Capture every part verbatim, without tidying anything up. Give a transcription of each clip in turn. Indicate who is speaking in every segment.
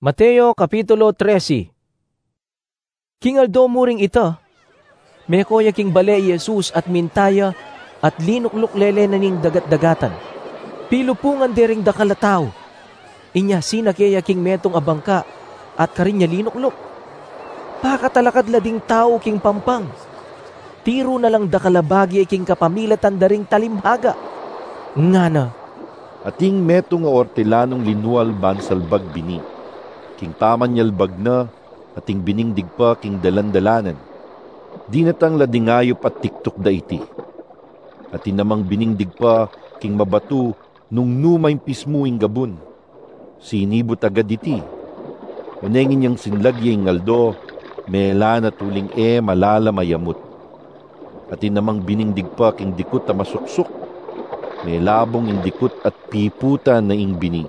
Speaker 1: Mateo Kapitulo trese. Kingaldo mo ring ita, mekoya king bale Jesus at mintaya at linukluk lele na ning dagat-dagatan. Pilupungan dering dakalataw, inya sinakaya king metong abangka at karinya linukluk. Pakatalakad lading tao king pampang, tiro na lang dakalabagi king kapamilatan daring talimhaga. Ngana,
Speaker 2: ating metong ortelanong linual bansalbag bini. King taman yalbag na, ating biningdig pa king dalandalanan. Di natang ladingayop at tiktok da iti. Atin namang biningdig pa king mabatu nung numay pismuing gabun. Sinibot agad iti. Unengin niyang sinlagya ing ngaldo, mela na tuling e malala mayamut. Atin namang biningdig pa king dikut na masuksok. May labong ing dikut at piputa na ing bini.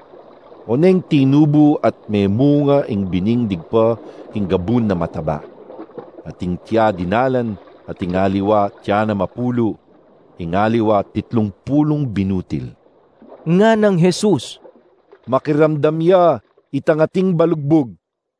Speaker 2: Oneng tinubo at may munga ing biningdig pa ing gabun na mataba. Ating tiya dinalan at ingaliwa tiya na mapulo, ingaliwa titlong pulong binutil.
Speaker 1: Nga ng Jesus,
Speaker 2: makiramdam ya itang ating balugbog.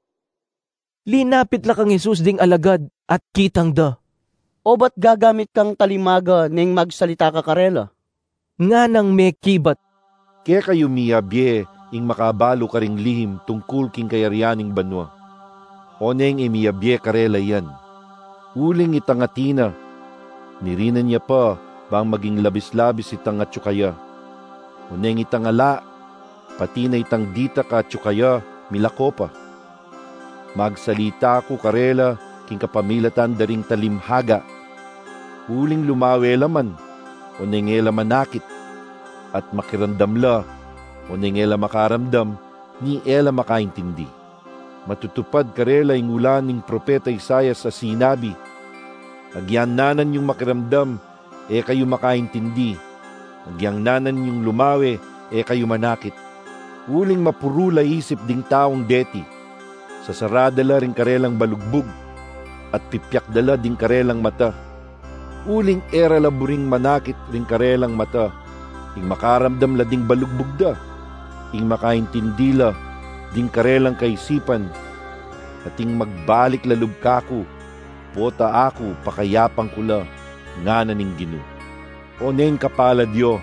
Speaker 1: Linapit la kang Jesus ding alagad at kitang da.
Speaker 3: O ba't gagamit kang talimaga ning magsalita ka karela?
Speaker 1: Nga ng may kibat.
Speaker 2: Kaya kayo miyabye ing makabalo karing lihim tungkol king kayaryaning banwa. Oneng imiyabye karela yan. Uling itangatina. Nirinan niya pa bang maging labis-labis itang atsukaya. Oneng itangala. Pati na itang dita ka atsukaya milako pa. Magsalita ko karela king kapamilatan daring talimhaga. Uling lumawe laman. Oneng ela manakit. At makirandamla. Oneng ela makaramdam, ni ela makaintindi. Matutupad karela ing ulan ning propeta Isaiah sa sinabi, agyangnanan yung makiramdam, e kayo makaintindi. Agyangnanan yung lumawe, e kayo manakit. Uling mapurula isip ding taong deti. Sasaradala ring karelang balugbog, at pipyakdala ding karelang mata. Uling era laburing manakit ring karelang mata, ing makaramdam la ding balugbog da. Ing makaintindila, ding karelang kaisipan, at ing magbalik lalub kako, pota ako, pakayapang kula, nga naning ginu. Oneng kapaladyo,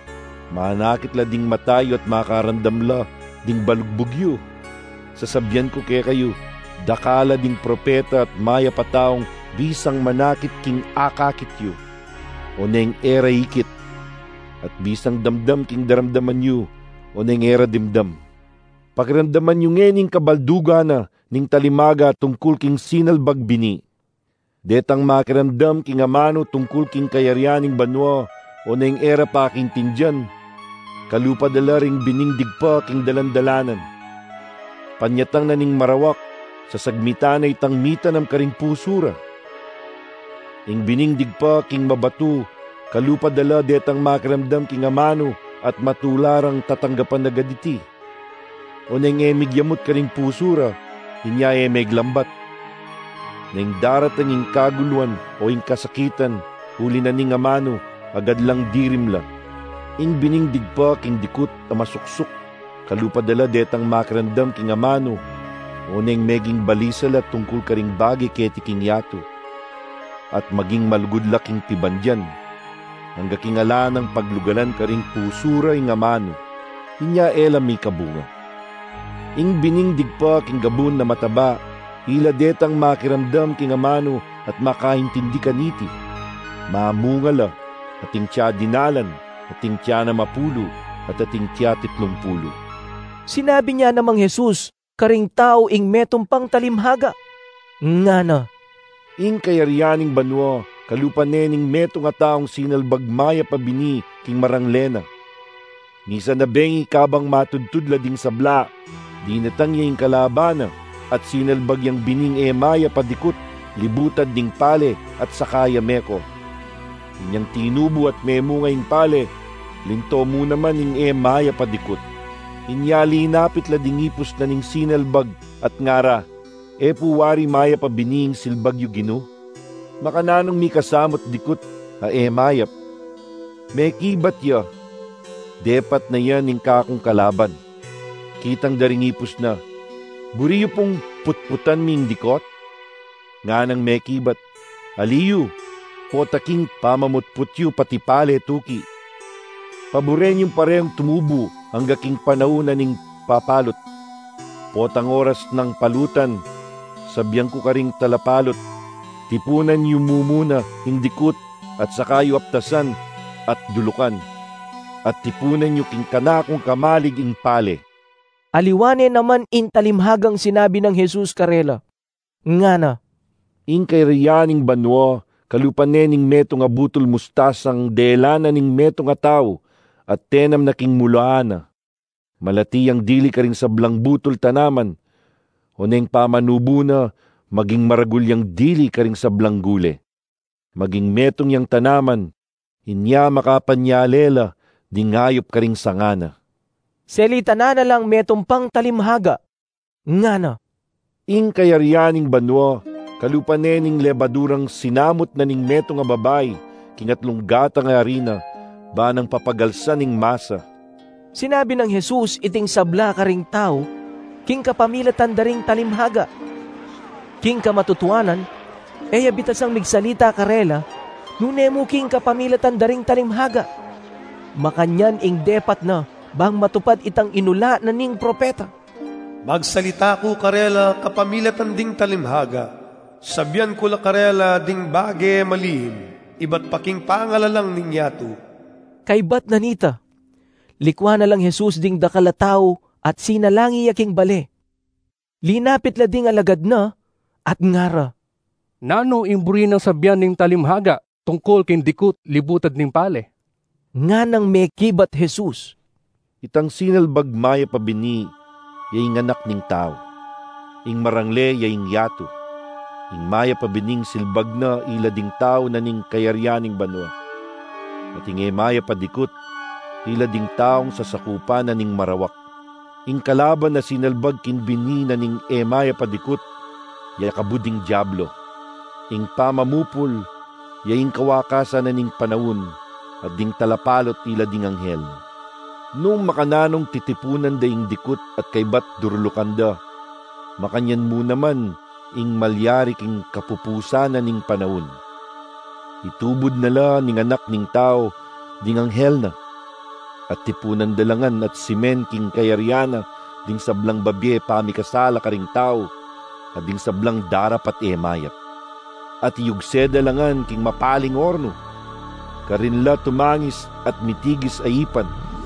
Speaker 2: manakit la ding matayo at makarandam la, ding balugbugyo. Sasabyan ko kaya kayo, dakala ding propeta at maya pataong bisang manakit king akakityo. Oneng era ikit, at bisang damdam king daramdaman yu, oneng era dimdam. Pakiramdaman yung ngening kabalduga na ning talimaga tungkol king sinalbag bini. Detang makiramdam king amano tungkol king kayaryaning banwa, oneng era pa king tindyan. Kalupadala ring biningdig pa king dalandalanan. Panyatang na ning marawak, sa sagmita na itang mita ng karing pusura. Ing biningdig pa king mabatu, kalupadala detang makiramdam king amano, at matularang tatanggapan na gaditi. Oneng emig yamot ka ring pusura, inya emig lambat. Neng daratan ing kaguluan o ing kasakitan, huli na ning amano, agad lang dirim lang. Ing biningdig pa king dikut na masuksok, kalupadala detang makrandam king amano, oneng meging balisala tungkol ka ring bagi keti king yato. At maging malugudla king tibandyan, hangga kingala ng paglugalan ka ring pusura ing amano, inya ela mi kabunga. Ing biningdig pa king gabun na mataba, ila detang makiramdam king amano at makaintindi kaniti. Mamungala, ating tiya dinalan, ating tiya na mapulo, at ating tiya titlong pulo.
Speaker 1: Sinabi niya namang Jesus, karing tao ing metumpang talimhaga. Nga na,
Speaker 2: ing kayaryaning banwa, kalupanening meto nga taong sinalbagmaya pabini king maranglena. Misa na bengi kabang matudtudla ding sabla, di natangya ing kalabana, at sinalbagyang bining emaya padikut, libutad ding pale at sakaya meko. Inyang tinubo at memo ngayong pale, linto mo naman ing emaya padikut. Inyali napit la ding ipos na ning sinalbag at ngara, e puwari maya pabining silbagyo gino. Makananong mi kasamot dikut, a emayap. May kibat ya, depat na yan ning kakong kalaban. Kitang daring ipos na, Buriyo pong putputan ming dikot, nga nang mekibat, aliyu, po taking pamamutputyo pati pale tuki. Paburen yung parehong tumubo hangga king panahuna ning papalot. Potang oras ng palutan, sabyang ko karing talapalot, tipunan yung mumuna, indikot, at saka yung aptasan, at dulukan. At tipunan yung king kanakong kamalig ing pale.
Speaker 1: Aliwane naman in talimhagang sinabi ng Jesus karela. Nga na.
Speaker 2: In kay riyaning banwa, kalupanening meto nga butol mustasang delana ning meto nga tao, at tenam na king mulaana. Malatiyang dili ka rin sa blang butol tanaman, o neng pamanubo na, maging maragulyang dili ka rin sa blang gule. Maging metong yang tanaman, inya makapanyalela, di ngayop ka ring sangana.
Speaker 1: Selita na na lang metong pang talimhaga. Nga na.
Speaker 2: Ing kayaryaning banwa, kalupanening lebadurang sinamot na ning meto nga babay, kingatlong gata nga harina, ba nang papagalsan ning masa.
Speaker 1: Sinabi ng Jesus iting sabla ka ring tao, king kapamilatan daring talimhaga. King kamatutuanan, eya bitasang migsalita karela, nunemo king kapamilatan daring talimhaga. Makanyan ing depat na, bang matupad itang inula na ning propeta.
Speaker 4: Magsalita ko karela kapamilatan ding talimhaga, sabyan ko la karela ding bage malihim, iba't paking pangalalang ning yato.
Speaker 1: Kay bat nanita, likwa na lang Jesus ding dakalataw at sinalangi yaking bale. Linapit la ding alagad na at ngara.
Speaker 5: Nano imburi ng sabyan ning talimhaga tungkol kin dikut libutad ning pale.
Speaker 1: Nga nang mekibat Jesus.
Speaker 2: Itang sinalbag maya pabini, yaing anak ning tao. Ing marangle yaing yato. Ing maya pabining silbag na ila ding tao na ning kayaryaning banwa. At ing maya padikut, ila ding taong sasakupan na ning marawak. Ing kalaban na sinalbag kinbini na ning emaya padikut, yay kabuding diablo. Ing pamamupol, yaing kawakasan na ning panawon, at ding talapalot ila ding anghel. Nung makananong titipunan da ing dikut at kaybat durlukan da, makanyan mo naman ing malyari king kapupusanan ning panahon. Itubod nala ning anak ning tao, ding anghel na, at tipunan dalangan at simen king kayaryana, ding sablang babye pamikasala karing tao, at ding sablang darap at emayat. At iyugse dalangan king mapaling orno, karinla tumangis at mitigis aipan.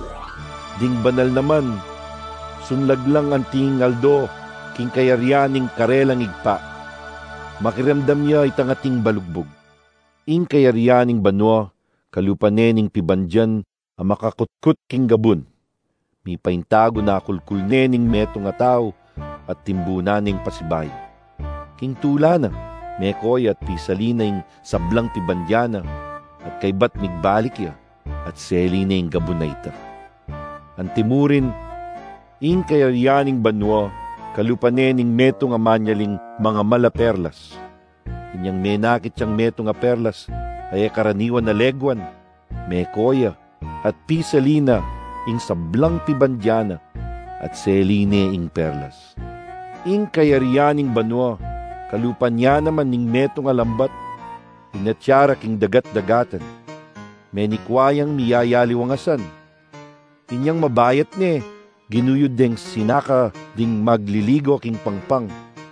Speaker 2: Ding banal naman, sunlaglang ang tingaldo, king kayaryaning karelang igpa. Makiramdam niya itang ating balugbog. Ing kayaryaning banwa, kalupanening pibandyan, ang makakutkut king gabun. Mi paintago na kulkulnening meto nga tao, at timbunaning pasibay. King tula na, mekoy at pisalinaing sablang pibandyana, at kaybat migbalik ya, at seli na yung gabon na ita. Antimurin, ing kayaryaning banwa, kalupanening meto nga manyaling mga malaperlas. Inyang menakit siyang meto nga perlas, ay karaniwan na legwan, mekoya, at pisalina, ing sablang pibandyana, at seline ing perlas. Ing kayaryaning banwa, kalupan niya naman ning meto nga lambat, inatyara king dagat-dagatan, menikwayang miyayaliwangasan. Inyang mabayat ni, ginuyod deng sinaka ding magliligo king pangpang.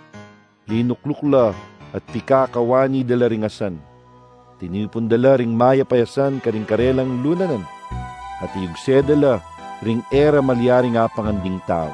Speaker 2: Linuklukla at pikakawani dala ringasan. Tinipon dala ring maya payasan karing karelang lunanan, at iyugse dala ring era malyaring apanganding tao.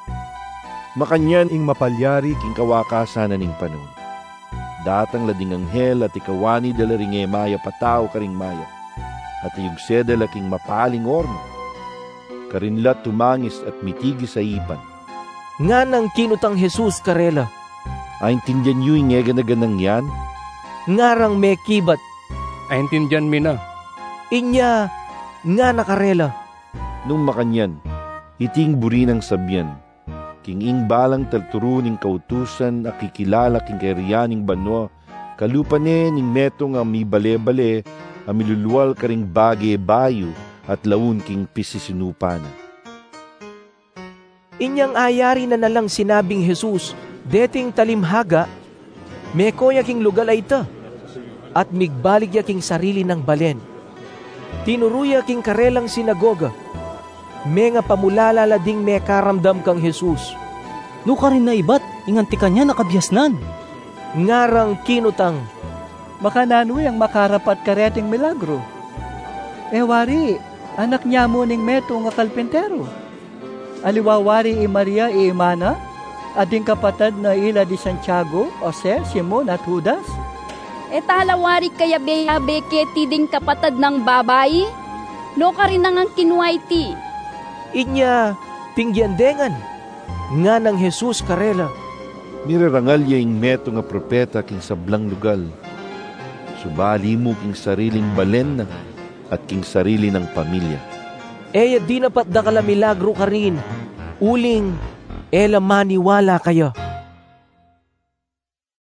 Speaker 2: Makanyan ing mapalyari king kawakasan na ning panon. Datang lading anghel at ikawani dala ring e maya patao karing maya, at iyugse dala king mapaling orno. Karinla tumangis at mitigi sa ipan.
Speaker 1: Nga nang kinutang Jesus karela.
Speaker 2: Aintindihan nyo yung eganaganang yan?
Speaker 1: Ngarang may kibat.
Speaker 5: Aintindihan mi na.
Speaker 1: Inya, nga nakarela.
Speaker 2: Nung makanyan, iting buri ng sabyan, king ing balang talturuning kautusan at kikilala king kayaryaning banwa, kalupane ning metong ang mi bale-bale, ang miluluwal karing bage bayo, at laun king pisisinupanan.
Speaker 1: Inyang ayari na nalang sinabing Jesus, deting talimhaga, meko yaking lugal ay ita, at migbalig yaking sarili ng balen. Tinuruya king karelang sinagoga, may nga pamulala ding may karamdam kang Jesus.
Speaker 3: No ka rin na ibat, inganti ka niya nakabiyasnan.
Speaker 1: Ngarang kinutang,
Speaker 6: Makananoy ang makarapat kareting milagro. E wari, anak niya mo ning meto nga kalpentero. Aliwawari i Maria i Imana, ading kapatad na ila di Santiago, Jose, Simon at Judas.
Speaker 7: E talawari kaya beyabe keti ding kapatad ng babae? No ka rin nang kinuay ti.
Speaker 1: inya tingyandengan, nga ng Jesus karela.
Speaker 2: Mirarangal yung meto nga propeta king sablang lugal. Subali mo king sariling balen na at king sarili ng pamilya.
Speaker 1: Eya di napat da kala milagro ka rin, uling, ela maniwala kayo.